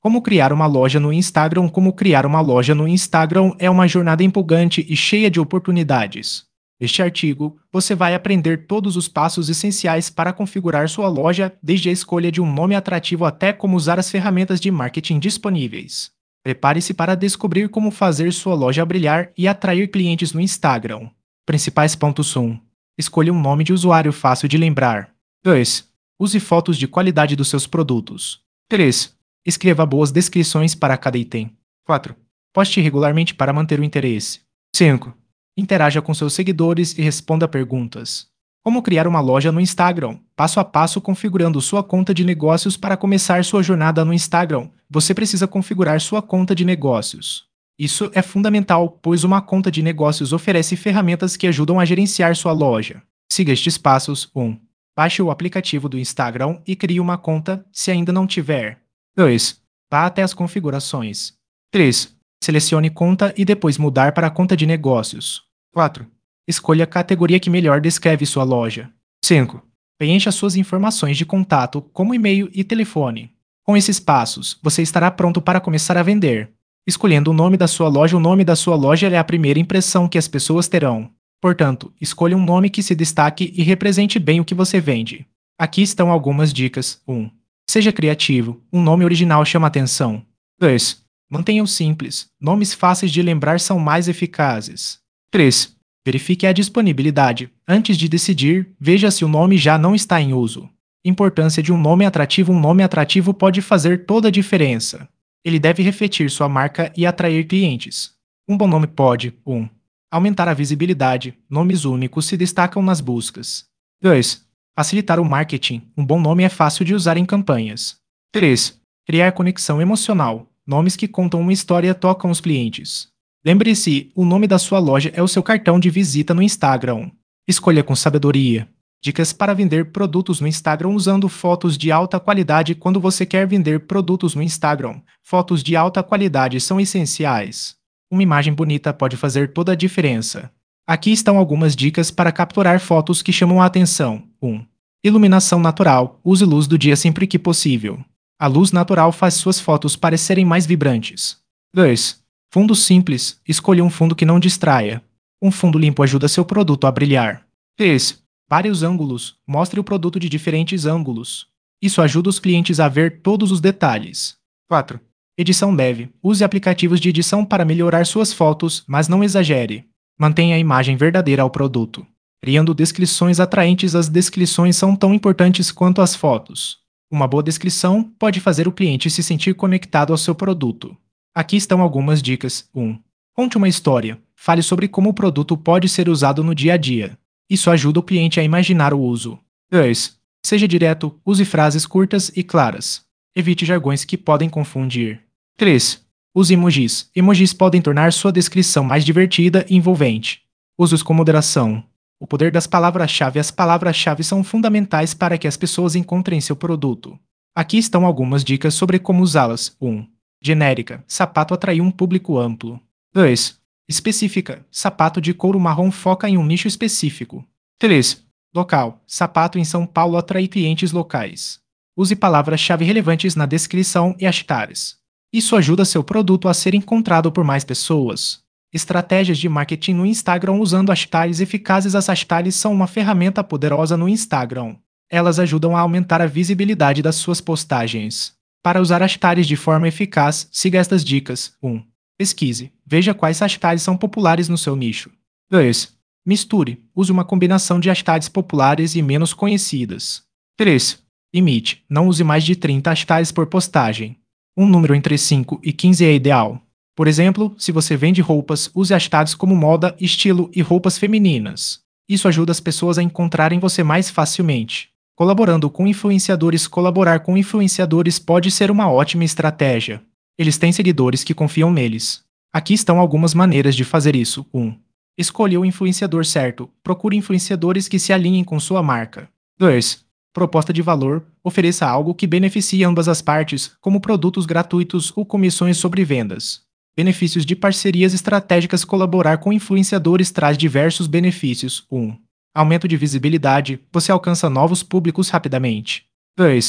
Como criar uma loja no Instagram? Como criar uma loja no Instagram é uma jornada empolgante e cheia de oportunidades. Neste artigo, você vai aprender todos os passos essenciais para configurar sua loja, desde a escolha de um nome atrativo até como usar as ferramentas de marketing disponíveis. Prepare-se para descobrir como fazer sua loja brilhar e atrair clientes no Instagram. Principais pontos 1. Escolha um nome de usuário fácil de lembrar. 2. Use fotos de qualidade dos seus produtos. 3. Escreva boas descrições para cada item. 4. Poste regularmente para manter o interesse. 5. Interaja com seus seguidores e responda perguntas. Como criar uma loja no Instagram? Passo a passo configurando sua conta de negócios. Para começar sua jornada no Instagram, você precisa configurar sua conta de negócios. Isso é fundamental, pois uma conta de negócios oferece ferramentas que ajudam a gerenciar sua loja. Siga estes passos. 1. Baixe o aplicativo do Instagram e crie uma conta, se ainda não tiver. 2. Vá até as configurações. 3. Selecione conta e depois mudar para a conta de negócios. 4. Escolha a categoria que melhor descreve sua loja. 5. Preencha suas informações de contato, como e-mail e telefone. Com esses passos, você estará pronto para começar a vender. Escolhendo o nome da sua loja, o nome da sua loja é a primeira impressão que as pessoas terão. Portanto, escolha um nome que se destaque e represente bem o que você vende. Aqui estão algumas dicas. 1. Seja criativo, um nome original chama atenção. 2. Mantenha-o simples, nomes fáceis de lembrar são mais eficazes. 3. Verifique a disponibilidade. Antes de decidir, veja se o nome já não está em uso. Importância de um nome atrativo. Um nome atrativo pode fazer toda a diferença. Ele deve refletir sua marca e atrair clientes. Um bom nome pode 1. Aumentar a visibilidade. Nomes únicos se destacam nas buscas. 2. Facilitar o marketing. Um bom nome é fácil de usar em campanhas. 3. Criar conexão emocional. Nomes que contam uma história tocam os clientes. Lembre-se, o nome da sua loja é o seu cartão de visita no Instagram. Escolha com sabedoria. Dicas para vender produtos no Instagram usando fotos de alta qualidade. Quando você quer vender produtos no Instagram, fotos de alta qualidade são essenciais. Uma imagem bonita pode fazer toda a diferença. Aqui estão algumas dicas para capturar fotos que chamam a atenção. 1. Iluminação natural. Use luz do dia sempre que possível. A luz natural faz suas fotos parecerem mais vibrantes. 2. Fundo simples. Escolha um fundo que não distraia. Um fundo limpo ajuda seu produto a brilhar. 3. Vários ângulos. Mostre o produto de diferentes ângulos. Isso ajuda os clientes a ver todos os detalhes. 4. Edição leve. Use aplicativos de edição para melhorar suas fotos, mas não exagere. Mantenha a imagem verdadeira ao produto. Criando descrições atraentes. As descrições são tão importantes quanto as fotos. Uma boa descrição pode fazer o cliente se sentir conectado ao seu produto. Aqui estão algumas dicas. 1. Conte uma história. Fale sobre como o produto pode ser usado no dia a dia. Isso ajuda o cliente a imaginar o uso. 2. Seja direto. Use frases curtas e claras. Evite jargões que podem confundir. 3. Use emojis. Emojis podem tornar sua descrição mais divertida e envolvente. Use-os com moderação. O poder das palavras-chave. As palavras-chave são fundamentais para que as pessoas encontrem seu produto. Aqui estão algumas dicas sobre como usá-las. 1. Genérica. Sapato atrai um público amplo. 2. Específica. Sapato de couro marrom foca em um nicho específico. 3. Local. Sapato em São Paulo atrai clientes locais. Use palavras-chave relevantes na descrição e hashtags. Isso ajuda seu produto a ser encontrado por mais pessoas. Estratégias de marketing no Instagram usando hashtags eficazes. As hashtags são uma ferramenta poderosa no Instagram. Elas ajudam a aumentar a visibilidade das suas postagens. Para usar hashtags de forma eficaz, siga estas dicas. 1. Pesquise. Veja quais hashtags são populares no seu nicho. 2. Misture. Use uma combinação de hashtags populares e menos conhecidas. 3. Limite. Não use mais de 30 hashtags por postagem. Um número entre 5 e 15 é ideal. Por exemplo, se você vende roupas, use hashtags como moda, estilo e roupas femininas. Isso ajuda as pessoas a encontrarem você mais facilmente. Colaborando com influenciadores. Colaborar com influenciadores pode ser uma ótima estratégia. Eles têm seguidores que confiam neles. Aqui estão algumas maneiras de fazer isso. 1. Escolha o influenciador certo. Procure influenciadores que se alinhem com sua marca. 2. Proposta de valor. Ofereça algo que beneficie ambas as partes, como produtos gratuitos ou comissões sobre vendas. Benefícios de parcerias estratégicas. Colaborar com influenciadores traz diversos benefícios. 1. Aumento de visibilidade. Você alcança novos públicos rapidamente. 2.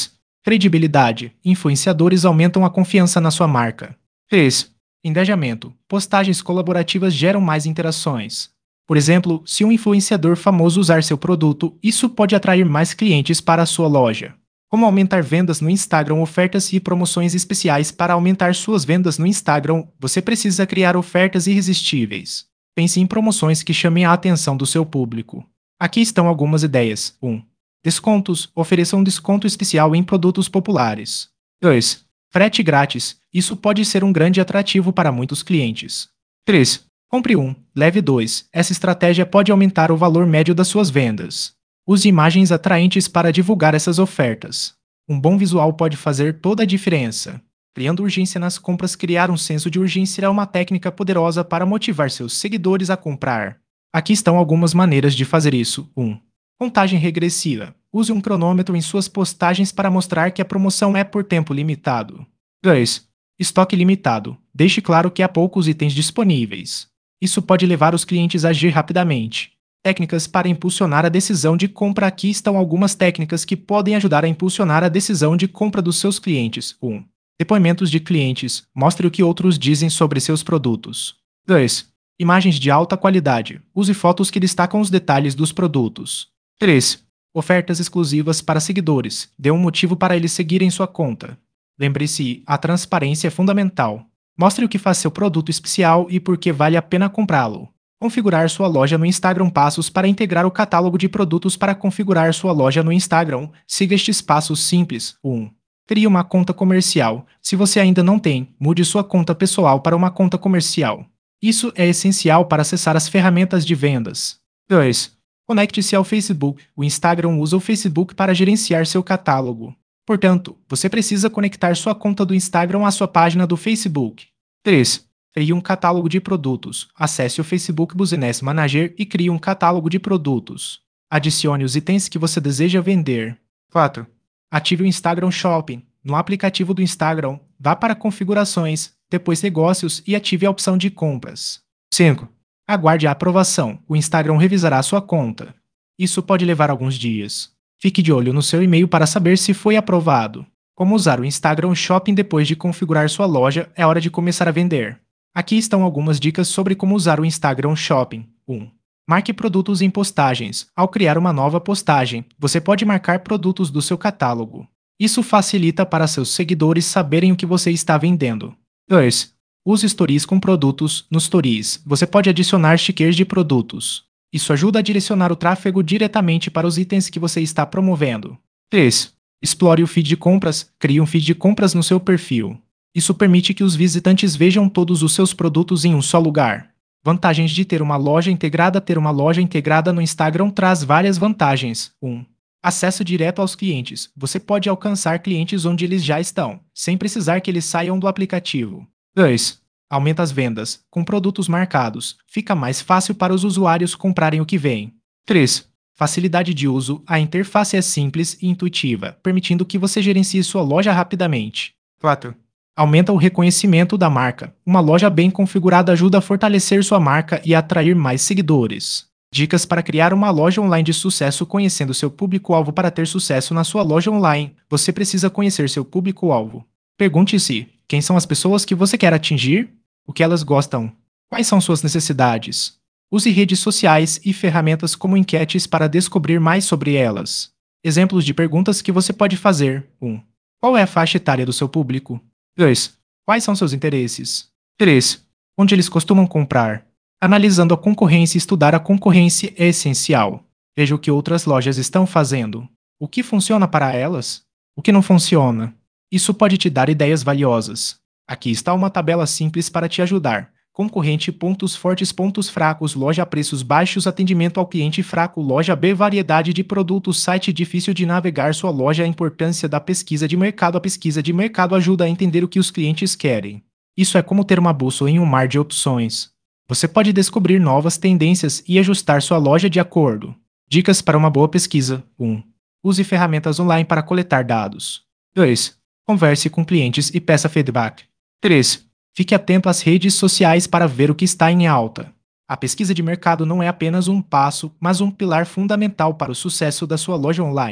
Credibilidade. Influenciadores aumentam a confiança na sua marca. 3. Engajamento. Postagens colaborativas geram mais interações. Por exemplo, se um influenciador famoso usar seu produto, isso pode atrair mais clientes para a sua loja. Como aumentar vendas no Instagram? Ofertas e promoções especiais. Para aumentar suas vendas no Instagram, você precisa criar ofertas irresistíveis. Pense em promoções que chamem a atenção do seu público. Aqui estão algumas ideias. 1. Descontos. Ofereça um desconto especial em produtos populares. 2. Frete grátis. Isso pode ser um grande atrativo para muitos clientes. 3. Compre um, leve dois. Essa estratégia pode aumentar o valor médio das suas vendas. Use imagens atraentes para divulgar essas ofertas. Um bom visual pode fazer toda a diferença. Criando urgência nas compras. Criar um senso de urgência é uma técnica poderosa para motivar seus seguidores a comprar. Aqui estão algumas maneiras de fazer isso. 1. Contagem regressiva. Use um cronômetro em suas postagens para mostrar que a promoção é por tempo limitado. 2. Estoque limitado. Deixe claro que há poucos itens disponíveis. Isso pode levar os clientes a agir rapidamente. Técnicas para impulsionar a decisão de compra. Aqui estão algumas técnicas que podem ajudar a impulsionar a decisão de compra dos seus clientes. 1. Depoimentos de clientes. Mostre o que outros dizem sobre seus produtos. 2. Imagens de alta qualidade. Use fotos que destacam os detalhes dos produtos. 3. Ofertas exclusivas para seguidores. Dê um motivo para eles seguirem sua conta. Lembre-se, a transparência é fundamental. Mostre o que faz seu produto especial e por que vale a pena comprá-lo. Configurar sua loja no Instagram. Passos para integrar o catálogo de produtos. Para configurar sua loja no Instagram, siga estes passos simples. 1. Crie uma conta comercial. Se você ainda não tem, mude sua conta pessoal para uma conta comercial. Isso é essencial para acessar as ferramentas de vendas. 2. Conecte-se ao Facebook. O Instagram usa o Facebook para gerenciar seu catálogo. Portanto, você precisa conectar sua conta do Instagram à sua página do Facebook. 3. Crie um catálogo de produtos. Acesse o Facebook Business Manager e crie um catálogo de produtos. Adicione os itens que você deseja vender. 4. Ative o Instagram Shopping. No aplicativo do Instagram, vá para Configurações, depois Negócios e ative a opção de compras. 5. Aguarde a aprovação. O Instagram revisará sua conta. Isso pode levar alguns dias. Fique de olho no seu e-mail para saber se foi aprovado. Como usar o Instagram Shopping depois de configurar sua loja? É hora de começar a vender. Aqui estão algumas dicas sobre como usar o Instagram Shopping. 1. Marque produtos em postagens. Ao criar uma nova postagem, você pode marcar produtos do seu catálogo. Isso facilita para seus seguidores saberem o que você está vendendo. 2. Use stories com produtos. Nos stories, você pode adicionar stickers de produtos. Isso ajuda a direcionar o tráfego diretamente para os itens que você está promovendo. 3. Explore o feed de compras. Crie um feed de compras no seu perfil. Isso permite que os visitantes vejam todos os seus produtos em um só lugar. Vantagens de ter uma loja integrada. Ter uma loja integrada no Instagram traz várias vantagens. 1. Acesso direto aos clientes. Você pode alcançar clientes onde eles já estão, sem precisar que eles saiam do aplicativo. 2. Aumenta as vendas. Com produtos marcados, fica mais fácil para os usuários comprarem o que vem. 3. Facilidade de uso. A interface é simples e intuitiva, permitindo que você gerencie sua loja rapidamente. 4. Aumenta o reconhecimento da marca. Uma loja bem configurada ajuda a fortalecer sua marca e a atrair mais seguidores. Dicas para criar uma loja online de sucesso. Conhecendo seu público-alvo. Para ter sucesso na sua loja online, você precisa conhecer seu público-alvo. Pergunte-se: quem são as pessoas que você quer atingir? O que elas gostam? Quais são suas necessidades? Use redes sociais e ferramentas como enquetes para descobrir mais sobre elas. Exemplos de perguntas que você pode fazer. 1. Qual é a faixa etária do seu público? 2. Quais são seus interesses? 3. Onde eles costumam comprar? Analisando a concorrência. Estudar a concorrência é essencial. Veja o que outras lojas estão fazendo. O que funciona para elas? O que não funciona? Isso pode te dar ideias valiosas. Aqui está uma tabela simples para te ajudar. Concorrente, pontos fortes, pontos fracos, loja, preços baixos, atendimento ao cliente fraco, loja B, variedade de produtos, site difícil de navegar, sua loja, a importância da pesquisa de mercado. A pesquisa de mercado ajuda a entender o que os clientes querem. Isso é como ter uma bússola em um mar de opções. Você pode descobrir novas tendências e ajustar sua loja de acordo. Dicas para uma boa pesquisa. 1. Use ferramentas online para coletar dados. 2. Converse com clientes e peça feedback. 3. Fique atento às redes sociais para ver o que está em alta. A pesquisa de mercado não é apenas um passo, mas um pilar fundamental para o sucesso da sua loja online.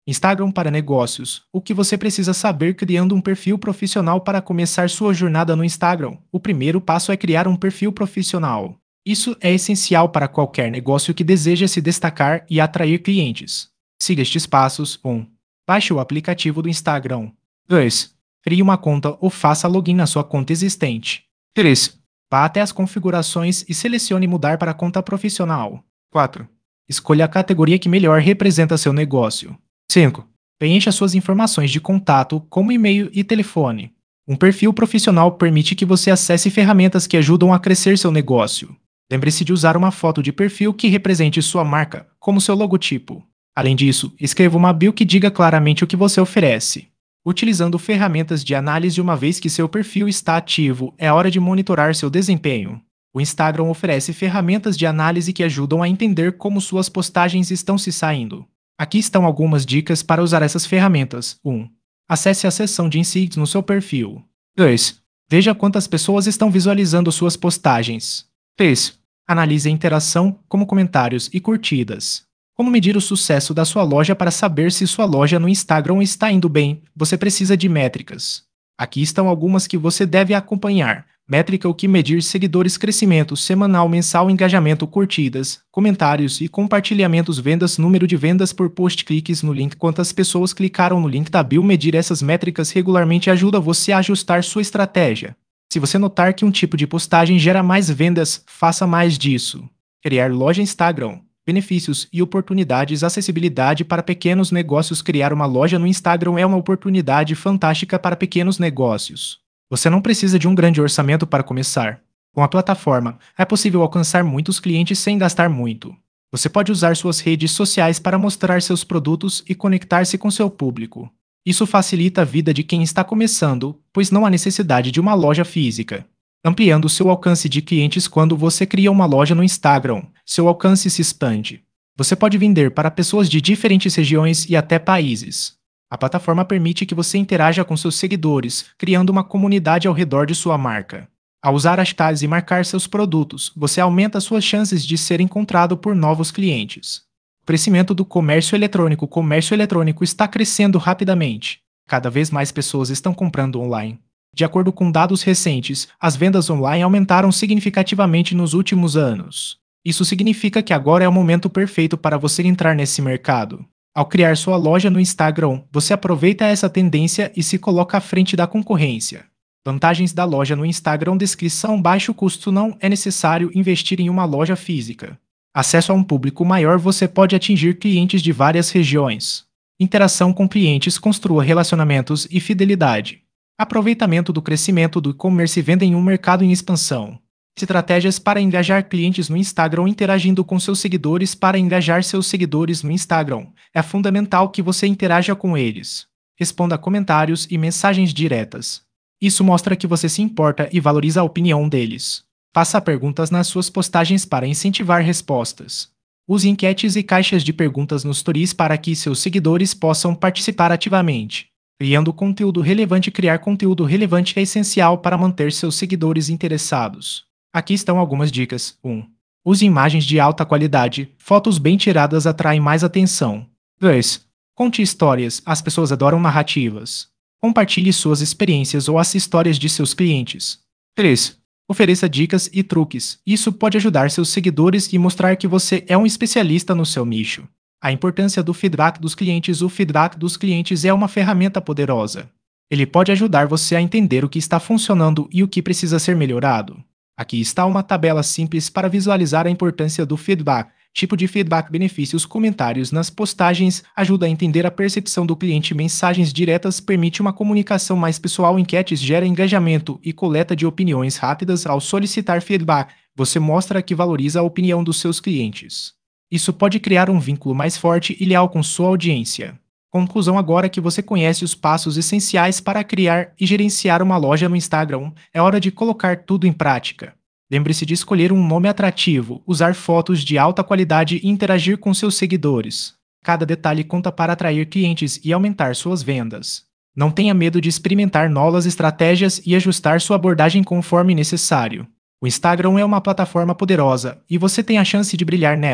Instagram para negócios. O que você precisa saber criando um perfil profissional para começar sua jornada no Instagram? O primeiro passo é criar um perfil profissional. Isso é essencial para qualquer negócio que deseja se destacar e atrair clientes. Siga estes passos. 1. Baixe o aplicativo do Instagram. 2. Crie uma conta ou faça login na sua conta existente. 3. Vá até as configurações e selecione mudar para conta profissional. 4. Escolha a categoria que melhor representa seu negócio. 5. Preencha suas informações de contato, como e-mail e telefone. Um perfil profissional permite que você acesse ferramentas que ajudam a crescer seu negócio. Lembre-se de usar uma foto de perfil que represente sua marca, como seu logotipo. Além disso, escreva uma bio que diga claramente o que você oferece. Utilizando ferramentas de análise uma vez que seu perfil está ativo, é hora de monitorar seu desempenho. O Instagram oferece ferramentas de análise que ajudam a entender como suas postagens estão se saindo. Aqui estão algumas dicas para usar essas ferramentas. 1. Acesse a seção de insights no seu perfil. 2. Veja quantas pessoas estão visualizando suas postagens. 3. Analise a interação, como comentários e curtidas. Como medir o sucesso da sua loja para saber se sua loja no Instagram está indo bem? Você precisa de métricas. Aqui estão algumas que você deve acompanhar. Métrica: o que medir: seguidores, crescimento semanal, mensal, engajamento, curtidas, comentários e compartilhamentos, vendas, número de vendas por post, cliques no link, quantas pessoas clicaram no link da bio. Medir essas métricas regularmente ajuda você a ajustar sua estratégia. Se você notar que um tipo de postagem gera mais vendas, faça mais disso. Criar loja Instagram. Benefícios e oportunidades. Acessibilidade para pequenos negócios. Criar uma loja no Instagram é uma oportunidade fantástica para pequenos negócios. Você não precisa de um grande orçamento para começar. Com a plataforma, é possível alcançar muitos clientes sem gastar muito. Você pode usar suas redes sociais para mostrar seus produtos e conectar-se com seu público. Isso facilita a vida de quem está começando, pois não há necessidade de uma loja física. Ampliando seu alcance de clientes. Quando você cria uma loja no Instagram, seu alcance se expande. Você pode vender para pessoas de diferentes regiões e até países. A plataforma permite que você interaja com seus seguidores, criando uma comunidade ao redor de sua marca. Ao usar hashtags e marcar seus produtos, você aumenta suas chances de ser encontrado por novos clientes. O crescimento do comércio eletrônico. O comércio eletrônico está crescendo rapidamente. Cada vez mais pessoas estão comprando online. De acordo com dados recentes, as vendas online aumentaram significativamente nos últimos anos. Isso significa que agora é o momento perfeito para você entrar nesse mercado. Ao criar sua loja no Instagram, você aproveita essa tendência e se coloca à frente da concorrência. Vantagens da loja no Instagram. Descrição: baixo custo. Não é necessário investir em uma loja física. Acesso a um público maior. Você pode atingir clientes de várias regiões. Interação com clientes. Construa relacionamentos e fidelidade. Aproveitamento do crescimento do e-commerce e venda em um mercado em expansão. Estratégias para engajar clientes no Instagram. Interagindo com seus seguidores. Para engajar seus seguidores no Instagram, é fundamental que você interaja com eles. Responda a comentários e mensagens diretas. Isso mostra que você se importa e valoriza a opinião deles. Faça perguntas nas suas postagens para incentivar respostas. Use enquetes e caixas de perguntas nos stories para que seus seguidores possam participar ativamente. Criando conteúdo relevante. Criar conteúdo relevante é essencial para manter seus seguidores interessados. Aqui estão algumas dicas. 1. Use imagens de alta qualidade. Fotos bem tiradas atraem mais atenção. 2. Conte histórias. As pessoas adoram narrativas. Compartilhe suas experiências ou as histórias de seus clientes. 3. Ofereça dicas e truques. Isso pode ajudar seus seguidores e mostrar que você é um especialista no seu nicho. A importância do feedback dos clientes. O feedback dos clientes é uma ferramenta poderosa. Ele pode ajudar você a entender o que está funcionando e o que precisa ser melhorado. Aqui está uma tabela simples para visualizar a importância do feedback. Tipo de feedback. Benefícios. Comentários nas postagens ajuda a entender a percepção do cliente. Mensagens diretas permite uma comunicação mais pessoal. Enquetes gera engajamento e coleta de opiniões rápidas. Ao solicitar feedback, você mostra que valoriza a opinião dos seus clientes. Isso pode criar um vínculo mais forte e leal com sua audiência. Conclusão: agora que você conhece os passos essenciais para criar e gerenciar uma loja no Instagram, é hora de colocar tudo em prática. Lembre-se de escolher um nome atrativo, usar fotos de alta qualidade e interagir com seus seguidores. Cada detalhe conta para atrair clientes e aumentar suas vendas. Não tenha medo de experimentar novas estratégias e ajustar sua abordagem conforme necessário. O Instagram é uma plataforma poderosa e você tem a chance de brilhar nela.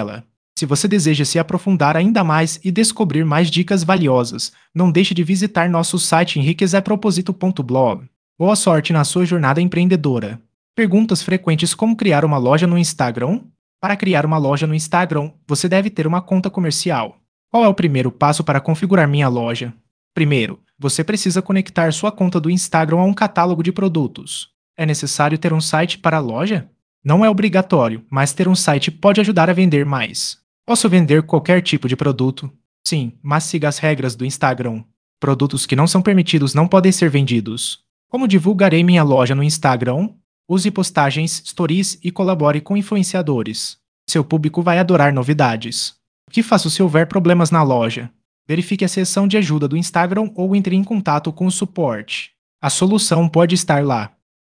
Se você deseja se aprofundar ainda mais e descobrir mais dicas valiosas, não deixe de visitar nosso site enriquecerpropósito.blog. Boa sorte na sua jornada empreendedora. Perguntas frequentes: como criar uma loja no Instagram? Para criar uma loja no Instagram, você deve ter uma conta comercial. Qual é o primeiro passo para configurar minha loja? Primeiro, você precisa conectar sua conta do Instagram a um catálogo de produtos. É necessário ter um site para a loja? Não é obrigatório, mas ter um site pode ajudar a vender mais. Posso vender qualquer tipo de produto? Sim, mas siga as regras do Instagram. Produtos que não são permitidos não podem ser vendidos. Como divulgarei minha loja no Instagram? Use postagens, stories e colabore com influenciadores. Seu público vai adorar novidades. O que faço se houver problemas na loja? Verifique a seção de ajuda do Instagram ou entre em contato com o suporte. A solução pode estar lá.